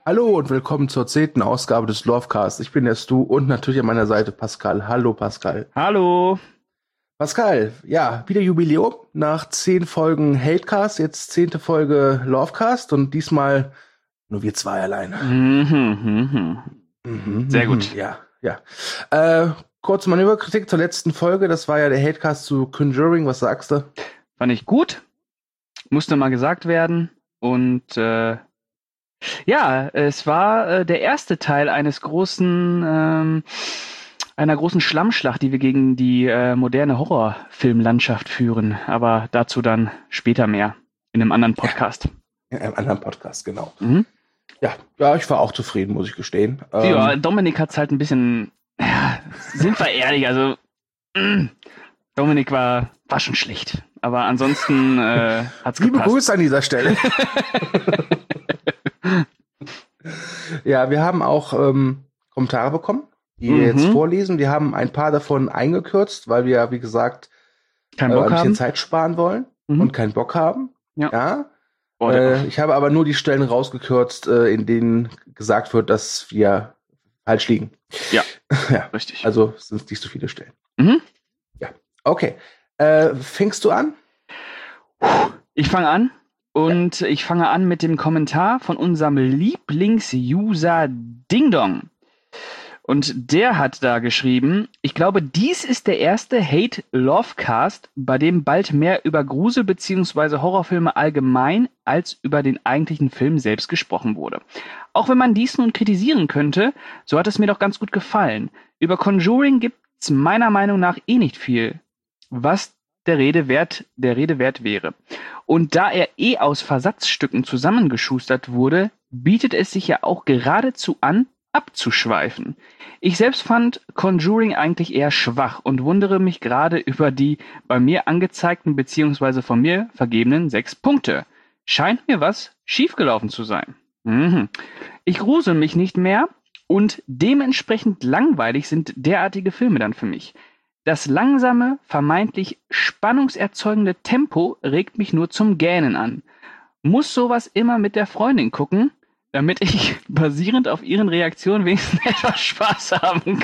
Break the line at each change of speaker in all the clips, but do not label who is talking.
Hallo und willkommen zur 10. Ausgabe des Lovecast. Ich bin der Stu und natürlich an meiner Seite Pascal. Hallo Pascal.
Hallo.
Pascal, ja, wieder Jubiläum. Nach 10 Folgen Hatecast, jetzt 10. Folge Lovecast und diesmal nur wir zwei alleine.
Sehr gut.
Ja. Kurze Manöverkritik zur letzten Folge. Das war ja der Hatecast zu Conjuring. Was sagst du?
Fand ich gut. Musste mal gesagt werden. Und es war der erste Teil einer großen Schlammschlacht, die wir gegen die moderne Horrorfilmlandschaft führen. Aber dazu dann später mehr. In einem anderen Podcast.
Ja, in einem anderen Podcast, genau.
Mhm.
Ja, ich war auch zufrieden, muss ich gestehen.
Ja, Dominik hat's halt ein bisschen, sind wir ehrlich, also Dominik war schon schlecht. Aber ansonsten hat's
Liebe
gepasst.
Grüße an dieser Stelle. Ja, wir haben auch Kommentare bekommen, die wir jetzt vorlesen. Wir haben ein paar davon eingekürzt, weil wir, wie gesagt,
Keinen Bock
ein bisschen
haben.
Zeit sparen wollen und keinen Bock haben.
Ja.
Ich habe aber nur die Stellen rausgekürzt, in denen gesagt wird, dass wir falsch liegen.
Ja,
ja,
richtig.
Also sind es nicht so viele Stellen. Ja, okay. Fängst du an?
Ich fange an. Und ich fange an mit dem Kommentar von unserem Lieblings-User Ding Dong. Und der hat da geschrieben, ich glaube, dies ist der erste Hate-Lovecast, bei dem bald mehr über Grusel- bzw. Horrorfilme allgemein als über den eigentlichen Film selbst gesprochen wurde. Auch wenn man dies nun kritisieren könnte, so hat es mir doch ganz gut gefallen. Über Conjuring gibt's meiner Meinung nach nicht viel, was der Rede wert wäre. Und da er aus Versatzstücken zusammengeschustert wurde, bietet es sich ja auch geradezu an, abzuschweifen. Ich selbst fand Conjuring eigentlich eher schwach und wundere mich gerade über die bei mir angezeigten bzw. von mir vergebenen 6 Punkte. Scheint mir was schiefgelaufen zu sein. Ich grusel mich nicht mehr und dementsprechend langweilig sind derartige Filme dann für mich. Das langsame, vermeintlich spannungserzeugende Tempo regt mich nur zum Gähnen an. Muss sowas immer mit der Freundin gucken, damit ich basierend auf ihren Reaktionen wenigstens etwas Spaß haben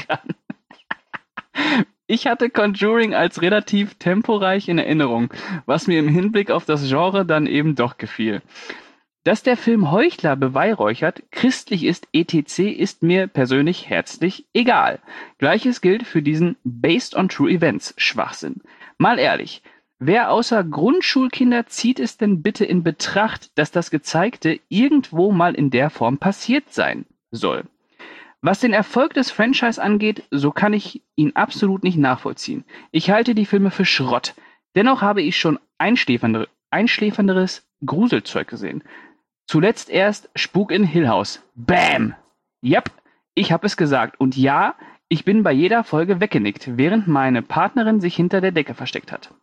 kann. Ich hatte Conjuring als relativ temporeich in Erinnerung, was mir im Hinblick auf das Genre dann eben doch gefiel. Dass der Film Heuchler beweihräuchert, christlich ist etc. ist mir persönlich herzlich egal. Gleiches gilt für diesen Based on True Events Schwachsinn. Mal ehrlich, wer außer Grundschulkinder zieht es denn bitte in Betracht, dass das Gezeigte irgendwo mal in der Form passiert sein soll? Was den Erfolg des Franchise angeht, so kann ich ihn absolut nicht nachvollziehen. Ich halte die Filme für Schrott. Dennoch habe ich schon einschläfernderes Gruselzeug gesehen. Zuletzt erst Spuk in Hill House. Bam! Yep, ich habe es gesagt. Und ja, ich bin bei jeder Folge weggenickt, während meine Partnerin sich hinter der Decke versteckt hat.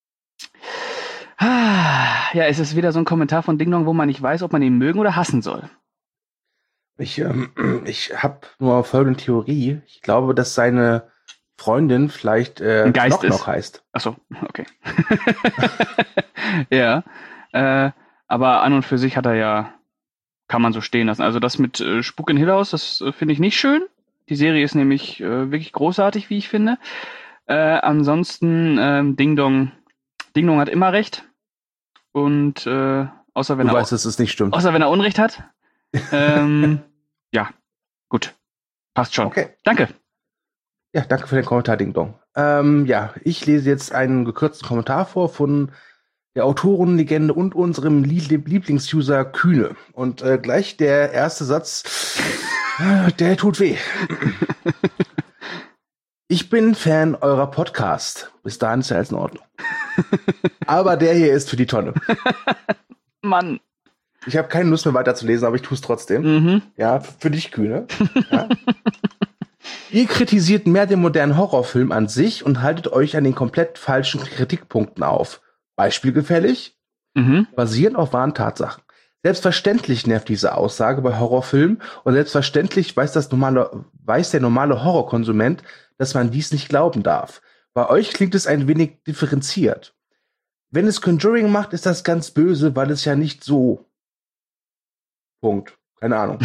Ja, es ist wieder so ein Kommentar von Ding Dong, wo man nicht weiß, ob man ihn mögen oder hassen soll.
Ich habe nur folgende Theorie. Ich glaube, dass seine Freundin vielleicht Knock heißt.
Achso, okay. Ja, aber an und für sich hat er ja, kann man so stehen lassen. Also das mit Spuk in Hill House, das finde ich nicht schön. Die Serie ist nämlich wirklich großartig, wie ich finde. Ansonsten Ding Dong hat immer recht. Und außer wenn
du weißt, dass es nicht stimmt.
Außer wenn er Unrecht hat. Ja, gut. Passt schon.
Okay.
Danke.
Ja, danke für den Kommentar, Ding Dong. Ich lese jetzt einen gekürzten Kommentar vor von der Autorenlegende und unserem Lieblingsuser Kühne. Und gleich der erste Satz, der tut weh. Ich bin Fan eurer Podcast. Bis dahin ist ja alles in Ordnung. Aber der hier ist für die Tonne.
Mann.
Ich habe keine Lust mehr weiterzulesen, aber ich tue es trotzdem. Ja, für dich, Kühne. Ja. Ihr kritisiert mehr den modernen Horrorfilm an sich und haltet euch an den komplett falschen Kritikpunkten auf. Beispielgefällig, basierend auf wahren Tatsachen. Selbstverständlich nervt diese Aussage bei Horrorfilmen und selbstverständlich weiß der normale Horrorkonsument, dass man dies nicht glauben darf. Bei euch klingt es ein wenig differenziert. Wenn es Conjuring macht, ist das ganz böse, weil es ja nicht so... Punkt. Keine Ahnung.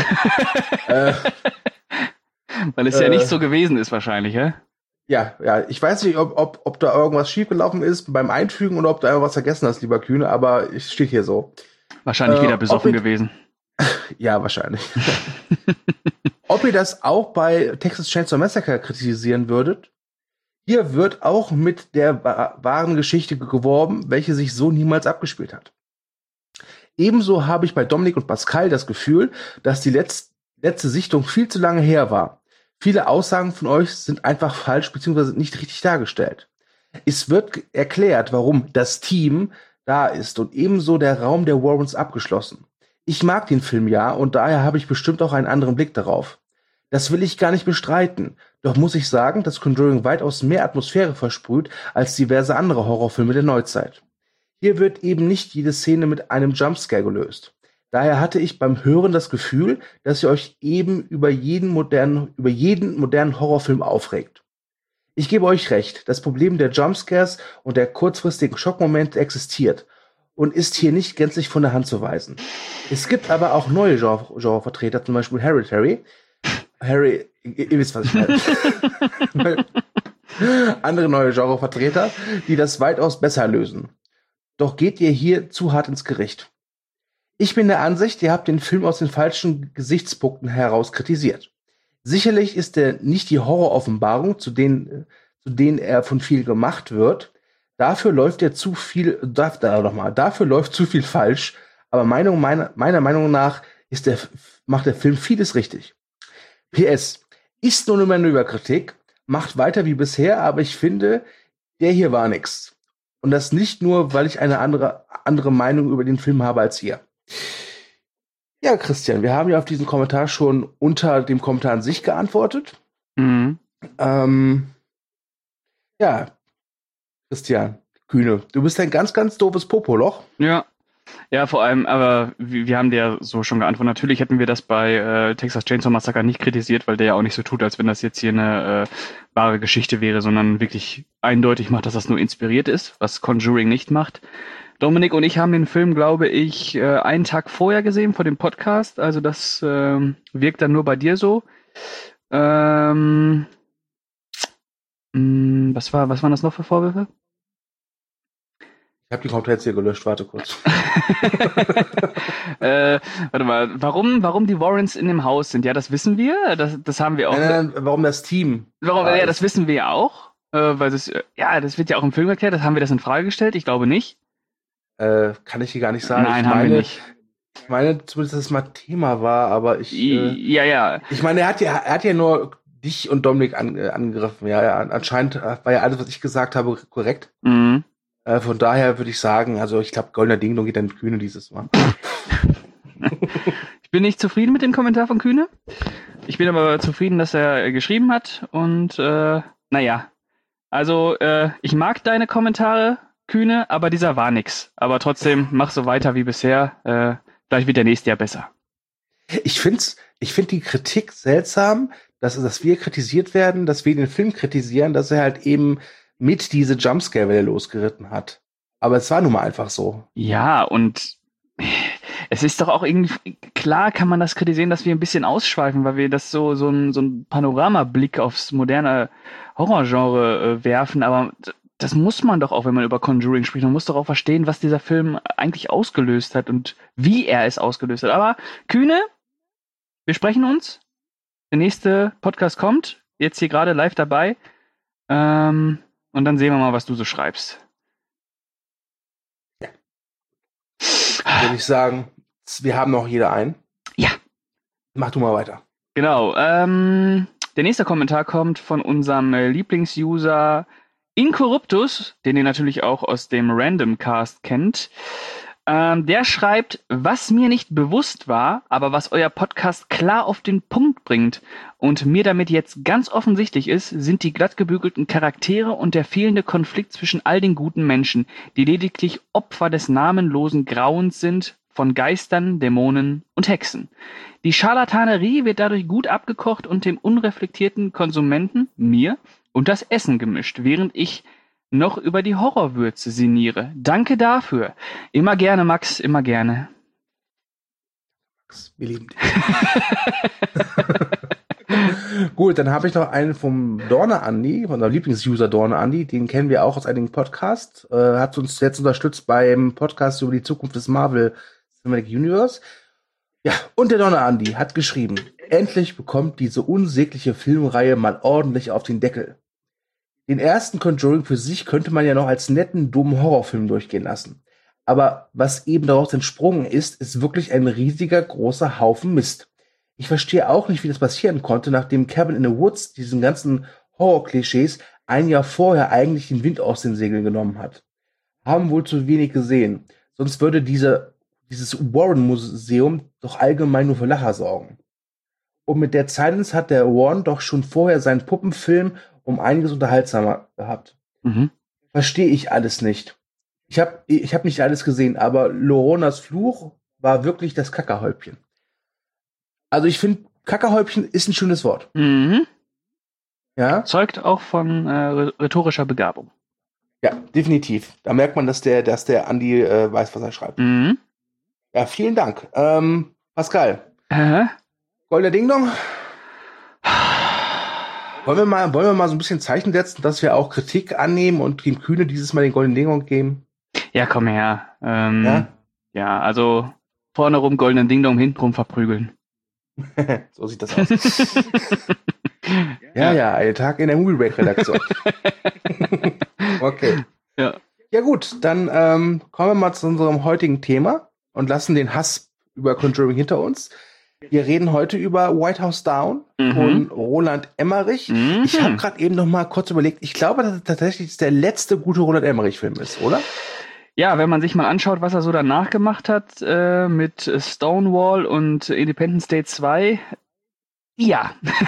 Weil es ja nicht so gewesen ist wahrscheinlich, hä?
Ja, ich weiß nicht, ob da irgendwas schiefgelaufen ist beim Einfügen oder ob du einfach was vergessen hast, lieber Kühne, aber es steht hier so.
Wahrscheinlich wieder besoffen gewesen.
Ja, wahrscheinlich. Ob ihr das auch bei Texas Chainsaw Massacre kritisieren würdet? Hier wird auch mit der wahren Geschichte geworben, welche sich so niemals abgespielt hat. Ebenso habe ich bei Dominik und Pascal das Gefühl, dass die letzte Sichtung viel zu lange her war. Viele Aussagen von euch sind einfach falsch bzw. nicht richtig dargestellt. Es wird erklärt, warum das Team da ist und ebenso der Raum der Warrens abgeschlossen. Ich mag den Film ja und daher habe ich bestimmt auch einen anderen Blick darauf. Das will ich gar nicht bestreiten. Doch muss ich sagen, dass Conjuring weitaus mehr Atmosphäre versprüht als diverse andere Horrorfilme der Neuzeit. Hier wird eben nicht jede Szene mit einem Jumpscare gelöst. Daher hatte ich beim Hören das Gefühl, dass ihr euch eben über jeden modernen Horrorfilm aufregt. Ich gebe euch recht, das Problem der Jumpscares und der kurzfristigen Schockmomente existiert und ist hier nicht gänzlich von der Hand zu weisen. Es gibt aber auch neue Genrevertreter, zum Beispiel Hereditary. Ihr wisst, was ich meine. Andere neue Genrevertreter, die das weitaus besser lösen. Doch geht ihr hier zu hart ins Gericht. Ich bin der Ansicht, ihr habt den Film aus den falschen Gesichtspunkten heraus kritisiert. Sicherlich ist er nicht die Horror-Offenbarung, zu denen er von viel gemacht wird. Dafür läuft zu viel falsch. Aber meiner Meinung nach macht der Film vieles richtig. PS. Ist nur eine Manöverkritik. Macht weiter wie bisher, aber ich finde, der hier war nix. Und das nicht nur, weil ich eine andere Meinung über den Film habe als ihr. Ja, Christian, wir haben ja auf diesen Kommentar schon unter dem Kommentar an sich geantwortet.
Mhm.
Ja, Christian, Kühne, du bist ein ganz, ganz doofes Popoloch.
Ja, vor allem, aber wir haben dir ja so schon geantwortet. Natürlich hätten wir das bei Texas Chainsaw Massacre nicht kritisiert, weil der ja auch nicht so tut, als wenn das jetzt hier eine wahre Geschichte wäre, sondern wirklich eindeutig macht, dass das nur inspiriert ist, was Conjuring nicht macht. Dominik und ich haben den Film, glaube ich, einen Tag vorher gesehen, vor dem Podcast. Also das wirkt dann nur bei dir so. Was waren das noch für Vorwürfe?
Ich habe die Kommentare jetzt hier gelöscht, warte kurz.
Warte mal, warum die Warrens in dem Haus sind? Ja, das wissen wir. Das haben wir auch.
Warum das Team?
Ja, das wissen wir ja auch. Weil das wird ja auch im Film erklärt. Haben wir das in Frage gestellt? Ich glaube nicht.
Kann ich hier gar nicht sagen.
Nein, haben wir nicht.
Ich meine zumindest, dass es mal Thema war, aber
ja.
Ich meine, er hat ja nur dich und Dominik angegriffen. Ja, anscheinend war ja alles, was ich gesagt habe, korrekt.
Mhm.
Von daher würde ich sagen, also ich glaube, Goldener Ding Dong geht dann mit Kühne dieses Mal.
Ich bin nicht zufrieden mit dem Kommentar von Kühne. Ich bin aber zufrieden, dass er geschrieben hat. Und naja, also ich mag deine Kommentare, Kühne, aber dieser war nix. Aber trotzdem, mach so weiter wie bisher. Vielleicht wird der nächste Jahr besser.
Ich finde die Kritik seltsam, dass wir kritisiert werden, dass wir den Film kritisieren, dass er halt eben mit diese Jumpscare-Welle losgeritten hat. Aber es war nun mal einfach so.
Ja, und es ist doch auch irgendwie, klar kann man das kritisieren, dass wir ein bisschen ausschweifen, weil wir das so ein Panoramablick aufs moderne Horrorgenre werfen, aber das muss man doch auch, wenn man über Conjuring spricht. Man muss doch auch verstehen, was dieser Film eigentlich ausgelöst hat und wie er es ausgelöst hat. Aber Kühne, wir sprechen uns. Der nächste Podcast kommt. Jetzt hier gerade live dabei. Und dann sehen wir mal, was du so schreibst.
Ja. Würde ich sagen, wir haben noch jeder einen.
Ja.
Mach du mal weiter.
Genau. Der nächste Kommentar kommt von unserem Lieblingsuser Incorruptus, den ihr natürlich auch aus dem Random Cast kennt. Der schreibt, was mir nicht bewusst war, aber was euer Podcast klar auf den Punkt bringt und mir damit jetzt ganz offensichtlich ist, sind die glattgebügelten Charaktere und der fehlende Konflikt zwischen all den guten Menschen, die lediglich Opfer des namenlosen Grauens sind von Geistern, Dämonen und Hexen. Die Scharlatanerie wird dadurch gut abgekocht und dem unreflektierten Konsumenten, mir, und das Essen gemischt, während ich noch über die Horrorwürze sinniere. Danke dafür. Immer gerne, Max, immer gerne.
Max, wir lieben dich. Gut, dann habe ich noch einen vom Dorne Andi, von unserem Lieblingsuser Dorne Andi. Den kennen wir auch aus einigen Podcasts. Hat uns jetzt unterstützt beim Podcast über die Zukunft des Marvel Cinematic Universe. Ja, und der Dorne Andi hat geschrieben, endlich bekommt diese unsägliche Filmreihe mal ordentlich auf den Deckel. Den ersten Conjuring für sich könnte man ja noch als netten, dummen Horrorfilm durchgehen lassen. Aber was eben daraus entsprungen ist, ist wirklich ein riesiger, großer Haufen Mist. Ich verstehe auch nicht, wie das passieren konnte, nachdem Cabin in the Woods diesen ganzen Horror-Klischees ein Jahr vorher eigentlich den Wind aus den Segeln genommen hat. Haben wohl zu wenig gesehen. Sonst würde dieses Warren-Museum doch allgemein nur für Lacher sorgen. Und mit der Silence hat der Warren doch schon vorher seinen Puppenfilm um einiges unterhaltsamer gehabt. Verstehe ich alles nicht. Ich hab nicht alles gesehen, aber Loronas Fluch war wirklich das Kackerhäubchen. Also ich finde, Kackerhäubchen ist ein schönes Wort. Ja?
Zeugt auch von rhetorischer Begabung.
Ja, definitiv. Da merkt man, dass der Andi weiß, was er schreibt. Ja, vielen Dank. Pascal. Goldener Ding Dong. Wollen wir mal so ein bisschen Zeichen setzen, dass wir auch Kritik annehmen und Team Kühne dieses Mal den Goldenen Ding Dong geben?
Ja, komm her.
Ja?
Ja, also vorne rum Goldenen Ding Dong, hinten rum verprügeln.
So sieht das aus. Ja, ein Tag in der Movie Break Redaktion. Okay. Ja gut, dann kommen wir mal zu unserem heutigen Thema und lassen den Hass über Conjuring hinter uns. Wir reden heute über White House Down von Roland Emmerich. Ich habe gerade eben noch mal kurz überlegt, ich glaube, dass es tatsächlich der letzte gute Roland Emmerich-Film ist, oder?
Ja, wenn man sich mal anschaut, was er so danach gemacht hat mit Stonewall und Independence Day 2, ja.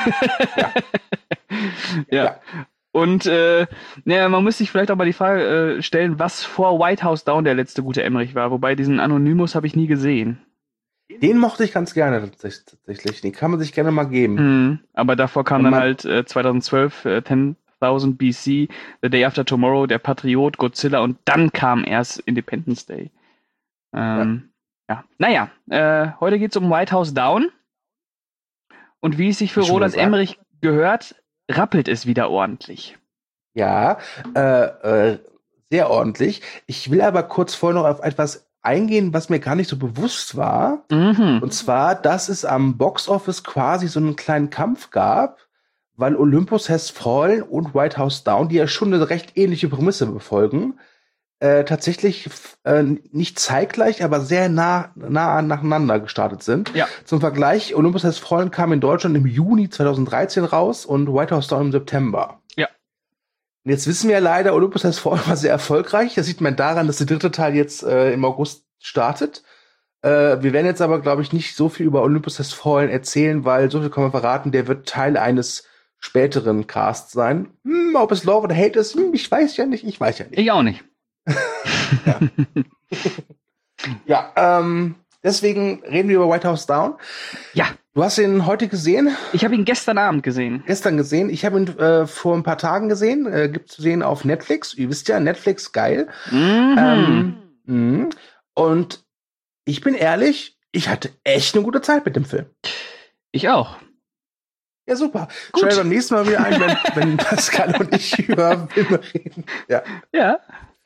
Ja. Und man muss sich vielleicht auch mal die Frage stellen, was vor White House Down der letzte gute Emmerich war. Wobei diesen Anonymous habe ich nie gesehen.
Den mochte ich ganz gerne tatsächlich. Den kann man sich gerne mal geben.
Aber davor kam dann halt 2012 10.000 BC, The Day After Tomorrow, Der Patriot, Godzilla und dann kam erst Independence Day. Naja, heute geht's um White House Down. Und wie es sich für Roland Emmerich gehört, rappelt es wieder ordentlich.
Ja, sehr ordentlich. Ich will aber kurz vorher noch auf etwas eingehen, was mir gar nicht so bewusst war. Und zwar, dass es am Boxoffice quasi so einen kleinen Kampf gab, weil Olympus Has Fallen und White House Down, die ja schon eine recht ähnliche Prämisse befolgen, tatsächlich nicht zeitgleich, aber sehr nah nacheinander gestartet sind.
Ja.
Zum Vergleich, Olympus Has Fallen kam in Deutschland im Juni 2013 raus und White House Down im September.
Ja.
Und jetzt wissen wir ja leider, Olympus Has Fallen war sehr erfolgreich. Das sieht man daran, dass der dritte Teil jetzt im August startet. Wir werden jetzt aber, glaube ich, nicht so viel über Olympus Has Fallen erzählen, weil so viel können wir verraten, der wird Teil eines späteren Casts sein. Ob es Love oder Hate ist, ich weiß ja nicht.
Ich auch nicht.
Deswegen reden wir über White House Down.
Ja.
Du hast ihn heute gesehen?
Ich habe ihn gestern Abend gesehen.
Ich habe ihn vor ein paar Tagen gesehen. Gibt zu sehen auf Netflix. Ihr wisst ja, Netflix, geil. Und ich bin ehrlich, ich hatte echt eine gute Zeit mit dem Film. Ich auch. Ja, super. Schau beim nächsten Mal wieder ein, wenn Pascal und ich über Filme reden. Ja.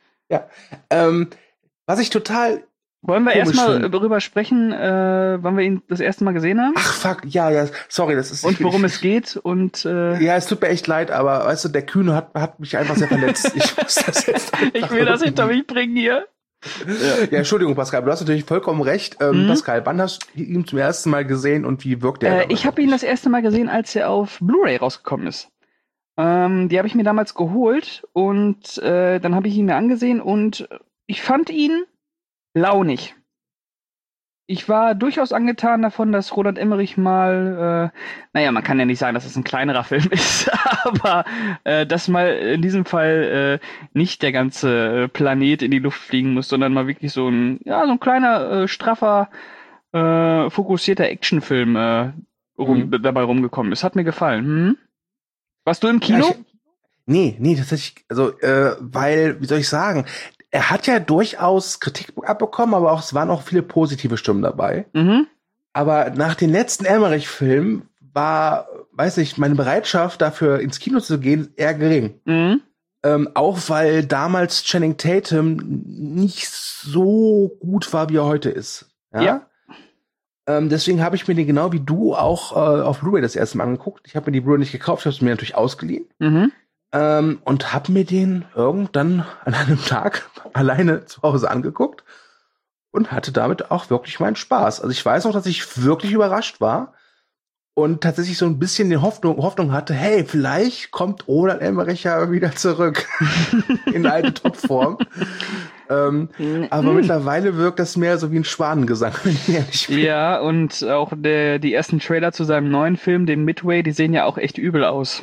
Was ich total...
Wollen wir erstmal darüber sprechen, wann wir ihn das erste Mal gesehen haben?
Ach, fuck, ja, sorry, das ist...
Und worum es geht und...
Ja, es tut mir echt leid, aber weißt du, der Kühne hat mich einfach sehr verletzt. Ich muss das jetzt...
Ich will das hinter mich bringen hier.
Ja, Entschuldigung, Pascal, du hast natürlich vollkommen recht. Pascal, wann hast du ihn zum ersten Mal gesehen und wie wirkt er?
Ich habe ihn das erste Mal gesehen, als er auf Blu-ray rausgekommen ist. Die habe ich mir damals geholt und dann habe ich ihn mir angesehen und ich fand ihn launig. Ich war durchaus angetan davon, dass Roland Emmerich mal, man kann ja nicht sagen, dass es ein kleinerer Film ist, aber dass mal in diesem Fall nicht der ganze Planet in die Luft fliegen muss, sondern mal wirklich so ein kleiner, straffer, fokussierter Actionfilm dabei rumgekommen ist. Hat mir gefallen. Warst du im Kino?
Ja, nee, tatsächlich, also, weil, wie soll ich sagen, er hat ja durchaus Kritik abbekommen, aber es waren auch viele positive Stimmen dabei. Aber nach den letzten Emmerich-Filmen war, weiß nicht, meine Bereitschaft dafür ins Kino zu gehen eher gering.
Mhm.
Auch weil damals Channing Tatum nicht so gut war, wie er heute ist. Ja. Deswegen habe ich mir den genau wie du auch auf Blu-ray das erste Mal angeguckt. Ich habe mir die Blu-ray nicht gekauft, ich habe es mir natürlich ausgeliehen.
Mhm.
Und habe mir den irgendwann an einem Tag alleine zu Hause angeguckt und hatte damit auch wirklich meinen Spaß. Also ich weiß noch, dass ich wirklich überrascht war und tatsächlich so ein bisschen die Hoffnung hatte, hey, vielleicht kommt Roland Emmerich ja wieder zurück in alte Topform. Aber mittlerweile wirkt das mehr so wie ein Schwanengesang, wenn ich ehrlich bin.
Ja, und auch die ersten Trailer zu seinem neuen Film, dem Midway, die sehen ja auch echt übel aus.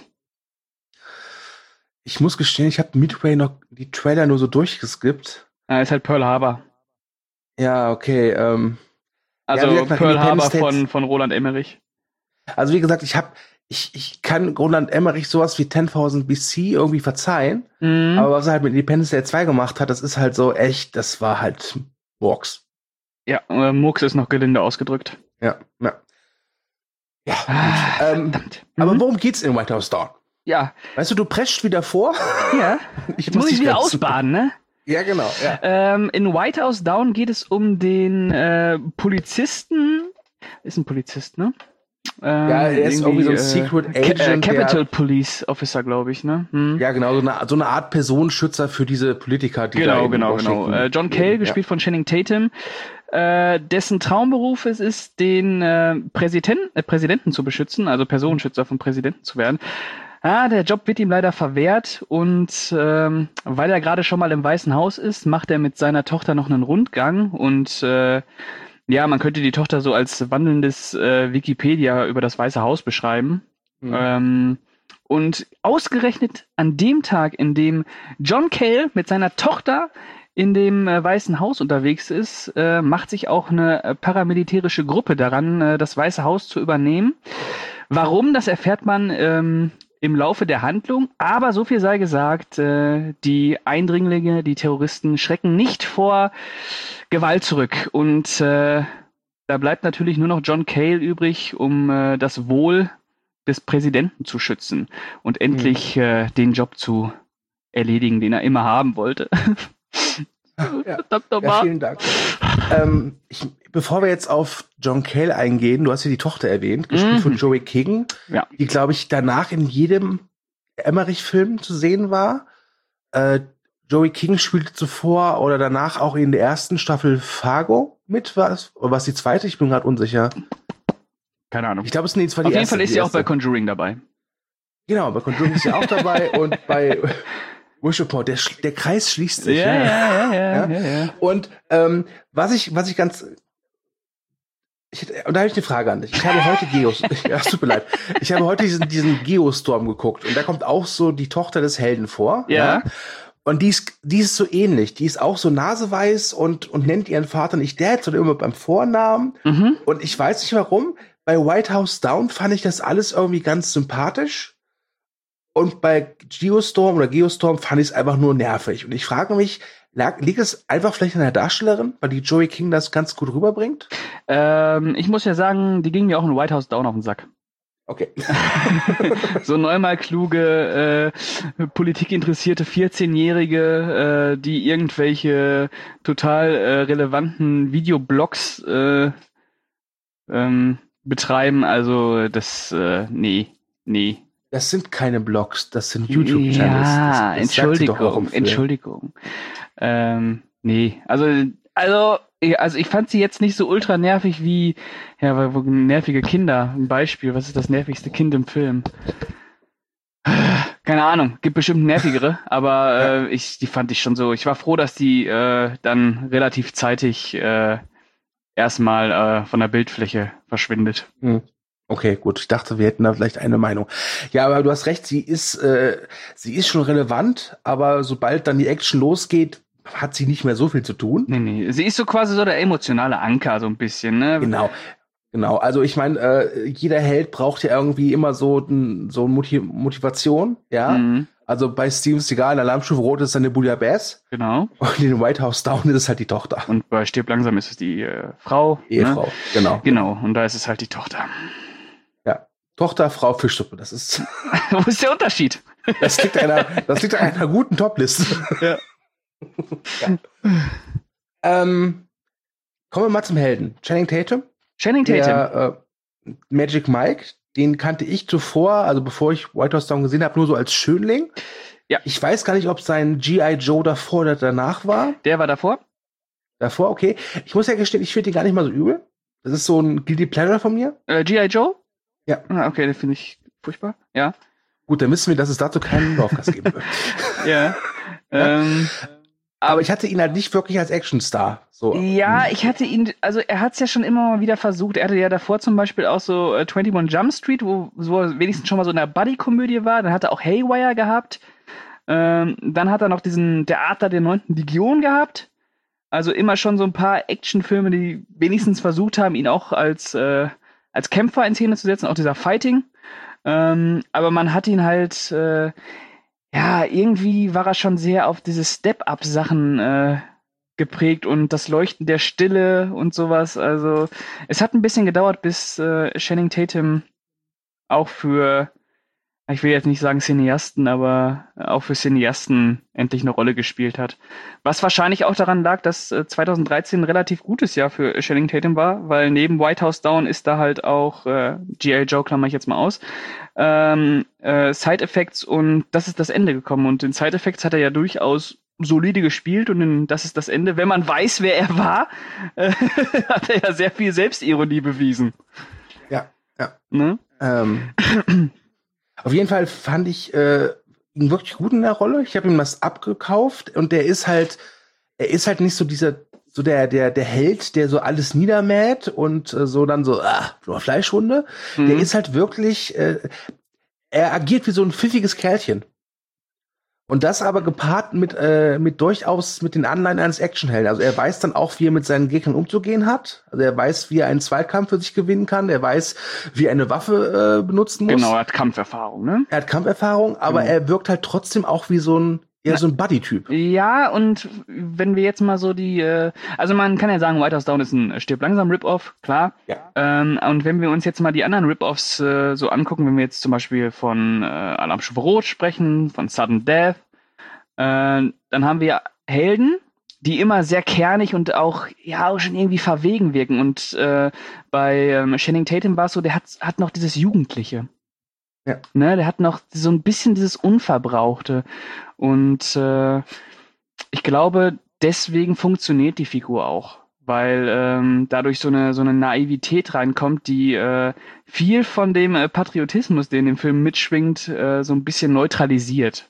Ich muss gestehen, ich habe Midway noch die Trailer nur so durchgeskippt.
Ja, ist halt Pearl Harbor.
Ja, okay.
Also
wie gesagt,
Pearl Harbor von Roland Emmerich.
Also wie gesagt, ich kann Roland Emmerich sowas wie 10.000 BC irgendwie verzeihen.
Mhm.
Aber was er halt mit Independence Day 2 gemacht hat, das ist halt so echt, das war halt Murks.
Ja, Murks ist noch gelinde ausgedrückt.
Ja. Ja, gut.
Verdammt.
Aber worum geht's in White House Down?
Ja.
Weißt du prescht wieder vor.
Ja. Jetzt muss ich wieder ausbaden, ne?
Ja, genau. Ja.
In White House Down geht es um den Polizisten. Ist ein Polizist, ne?
Ja, er ist irgendwie so ein Secret Agent.
Capital Police Officer, glaube ich, ne? Hm.
Ja, genau, so eine Art Personenschützer für diese Politiker, die
Genau. John Cale, gespielt von Channing Tatum, dessen Traumberuf es ist, den Präsidenten zu beschützen, also Personenschützer vom Präsidenten zu werden. Der Job wird ihm leider verwehrt und weil er gerade schon mal im Weißen Haus ist, macht er mit seiner Tochter noch einen Rundgang und man könnte die Tochter so als wandelndes Wikipedia über das Weiße Haus beschreiben. Mhm. Und ausgerechnet an dem Tag, in dem John Cale mit seiner Tochter in dem Weißen Haus unterwegs ist, macht sich auch eine paramilitärische Gruppe daran, das Weiße Haus zu übernehmen. Warum, das erfährt man im Laufe der Handlung, aber so viel sei gesagt, die Eindringlinge, die Terroristen schrecken nicht vor Gewalt zurück und da bleibt natürlich nur noch John Cale übrig, um das Wohl des Präsidenten zu schützen und endlich den Job zu erledigen, den er immer haben wollte.
Ja, vielen Dank. Bevor wir jetzt auf John Cale eingehen, du hast ja die Tochter erwähnt, gespielt von Joey King, die, glaube ich, danach in jedem Emmerich-Film zu sehen war. Joey King spielte zuvor oder danach auch in der ersten Staffel Fargo mit, oder was die zweite? Ich bin gerade unsicher.
Keine Ahnung.
Ich glaube, es ist die erste.
Auf jeden Fall ist sie auch bei Conjuring dabei.
Genau, bei Conjuring ist sie auch dabei und bei Wishapo, der Kreis schließt sich.
Ja.
Und was ich ganz und da habe ich eine Frage an dich. Ich habe heute tut mir leid. Ich habe heute diesen Geostorm geguckt und da kommt auch so die Tochter des Helden vor.
Ja.
Und die ist so ähnlich. Die ist auch so naseweiß und nennt ihren Vater nicht Dad, sondern immer beim Vornamen. Mhm. Und ich weiß nicht warum. Bei White House Down fand ich das alles irgendwie ganz sympathisch. Und bei Geostorm fand ich es einfach nur nervig. Und ich frage mich, liegt es einfach vielleicht an der Darstellerin, weil die Joey King das ganz gut rüberbringt?
Ich muss ja sagen, die ging mir auch in White House Down auf den Sack.
Okay.
So neunmal kluge, politikinteressierte 14-Jährige, die irgendwelche total relevanten Videoblogs betreiben. Also das, nee.
Das sind keine Blogs, das sind YouTube-Channels.
Ja, Entschuldigung. Nee, also ich fand sie jetzt nicht so ultra nervig wie, nervige Kinder. Ein Beispiel, was ist das nervigste Kind im Film? Keine Ahnung, gibt bestimmt nervigere, aber die fand ich schon so. Ich war froh, dass die dann relativ zeitig erstmal von der Bildfläche verschwindet.
Okay, gut. Ich dachte, wir hätten da vielleicht eine Meinung. Ja, aber du hast recht, sie ist schon relevant, aber sobald dann die Action losgeht, hat sie nicht mehr so viel zu tun.
Nee. Sie ist so quasi so der emotionale Anker, so ein bisschen, ne?
Genau. Genau, also ich meine, jeder Held braucht ja irgendwie immer so Motivation, ja.
Mhm.
Also bei Steven Seagal in Alarmstufe Rot ist es eine Bouillabaisse
Genau.
und in White House Down ist es halt die Tochter.
Und bei Stirb langsam ist es die Frau.
Ehefrau,
ne? Genau, und da ist es halt die Tochter.
Ja, Tochter, Frau, Fischsuppe, das ist...
Wo ist der Unterschied?
Das liegt an einer guten Topliste.
Ja.
Kommen wir mal zum Helden. Channing Tatum.
Channing Tatum.
Der Magic Mike, den kannte ich zuvor, also bevor ich White House Down gesehen habe, nur so als Schönling.
Ja.
Ich weiß gar nicht, ob sein G.I. Joe davor oder danach war.
Der war davor?
Davor, okay. Ich muss ja gestehen, ich finde ihn gar nicht mal so übel. Das ist so ein Guilty Pleasure von mir.
G.I. Joe?
Ja.
Ah, okay, den finde ich furchtbar. Ja.
Gut, dann wissen wir, dass es dazu keinen Dorfgast geben wird.
Ja.
Aber ich hatte ihn halt nicht wirklich als Actionstar. So.
Ja, ich hatte ihn, also er hat es ja schon immer mal wieder versucht. Er hatte ja davor zum Beispiel auch so 21 Jump Street, wo er wenigstens schon mal so in einer Buddy-Komödie war. Dann hat er auch Haywire gehabt. Dann hat er noch der Adler der 9. Legion gehabt. Also immer schon so ein paar Actionfilme, die wenigstens versucht haben, ihn auch als Kämpfer in Szene zu setzen, auch dieser Fighting. Aber man hat ihn halt, ja, irgendwie war er schon sehr auf diese Step-Up-Sachen geprägt und das Leuchten der Stille und sowas. Also es hat ein bisschen gedauert, bis Channing Tatum auch für, ich will jetzt nicht sagen Cineasten, aber auch für Cineasten endlich eine Rolle gespielt hat. Was wahrscheinlich auch daran lag, dass 2013 ein relativ gutes Jahr für Channing Tatum war, weil neben White House Down ist da halt auch G.I. Joe, klammer ich jetzt mal aus, Side Effects und Das ist das Ende gekommen. Und in Side Effects hat er ja durchaus solide gespielt und in Das ist das Ende, wenn man weiß, wer er war, hat er ja sehr viel Selbstironie bewiesen.
Ja.
Ne?
Auf jeden Fall fand ich ihn wirklich gut in der Rolle. Ich habe ihm das abgekauft und er ist halt nicht so der Held, der so alles niedermäht und so dann so, nur Fleischwunde. Der ist halt wirklich, er agiert wie so ein pfiffiges Kerlchen. Und das aber gepaart mit durchaus mit den Anleihen eines Actionhelden. Also er weiß dann auch, wie er mit seinen Gegnern umzugehen hat. Also er weiß, wie er einen Zweikampf für sich gewinnen kann. Er weiß, wie er eine Waffe benutzen muss.
Genau, er hat Kampferfahrung, ne?
Er hat Kampferfahrung, aber er wirkt halt trotzdem auch wie so ein Buddy-Typ.
Ja, und wenn wir jetzt mal so also man kann ja sagen, White House Down ist ein Stirb langsam Rip-Off, klar.
Ja.
Und wenn wir uns jetzt mal die anderen Rip-Offs so angucken, wenn wir jetzt zum Beispiel von Alarmstufe Rot sprechen, von Sudden Death, dann haben wir Helden, die immer sehr kernig und auch schon irgendwie verwegen wirken. Und bei Channing Tatum war es so, der hat noch dieses Jugendliche.
Ja.
Ne, der hat noch so ein bisschen dieses Unverbrauchte. Und ich glaube, deswegen funktioniert die Figur auch. Weil dadurch so eine Naivität reinkommt, die viel von dem Patriotismus, der in dem Film mitschwingt, so ein bisschen neutralisiert.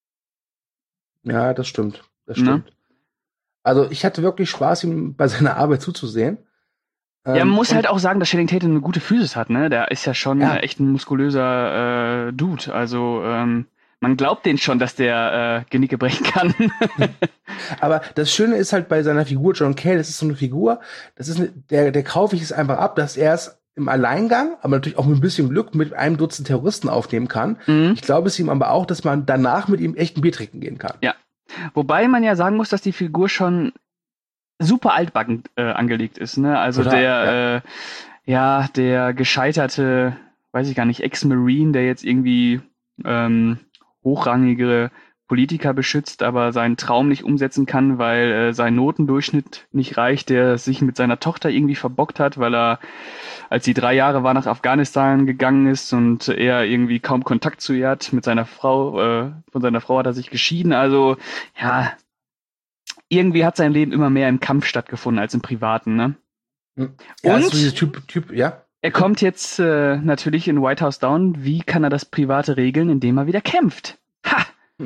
Ja, das stimmt. Ne? Also ich hatte wirklich Spaß, ihm bei seiner Arbeit zuzusehen.
Ja, man muss halt auch sagen, dass Channing Tatum eine gute Physis hat, ne? Der ist ja schon echt ein muskulöser Dude. Also man glaubt den schon, dass der Genicke brechen kann.
Aber das Schöne ist halt bei seiner Figur John Cale, das ist so eine Figur, der kaufe ich es einfach ab, dass er es im Alleingang, aber natürlich auch mit ein bisschen Glück mit einem Dutzend Terroristen aufnehmen kann. Mhm. Ich glaube es ihm aber auch, dass man danach mit ihm echt ein Bier trinken gehen kann.
Ja. Wobei man ja sagen muss, dass die Figur schon super altbacken angelegt ist, ne? Also total, der gescheiterte, weiß ich gar nicht, Ex-Marine, der jetzt irgendwie hochrangige Politiker beschützt, aber seinen Traum nicht umsetzen kann, weil sein Notendurchschnitt nicht reicht, der sich mit seiner Tochter irgendwie verbockt hat, weil er, als sie 3 Jahre war, nach Afghanistan gegangen ist und er irgendwie kaum Kontakt zu ihr hat. Mit seiner Frau, von seiner Frau hat er sich geschieden. Also, ja, irgendwie hat sein Leben immer mehr im Kampf stattgefunden als im Privaten, ne?
Ja,
und
so Typ, ja.
Er kommt jetzt natürlich in White House Down. Wie kann er das Private regeln, indem er wieder kämpft? Ha!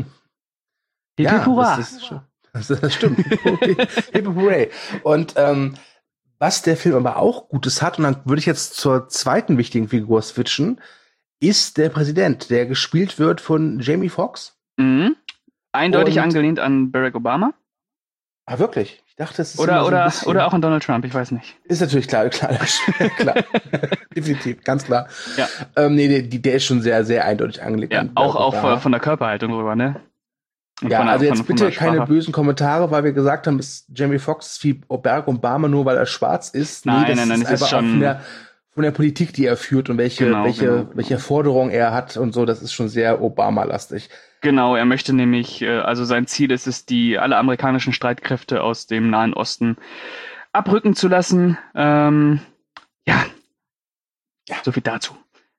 Ja, das stimmt. Hip Hooray. Und was der Film aber auch Gutes hat, und dann würde ich jetzt zur zweiten wichtigen Figur switchen, ist der Präsident, der gespielt wird von Jamie Foxx.
Mhm. Eindeutig angelehnt an Barack Obama.
Ah, wirklich? Ich dachte, das ist
oder auch an Donald Trump, ich weiß nicht.
Ist natürlich klar. Klar. Definitiv, ganz klar.
Ja.
Der ist schon sehr, sehr eindeutig angelegt.
Ja, auch von der Körperhaltung drüber, ne? Und
ja, also jetzt bitte keine bösen Kommentare, weil wir gesagt haben, dass Jamie Foxx wie Barack Obama nur, weil er schwarz ist.
Nein, das ist schon
von der Politik, die er führt und welche Forderungen er hat und so, das ist schon sehr Obama-lastig.
Genau, er möchte nämlich, also sein Ziel ist es, alle amerikanischen Streitkräfte aus dem Nahen Osten abrücken zu lassen. Ja, so viel dazu.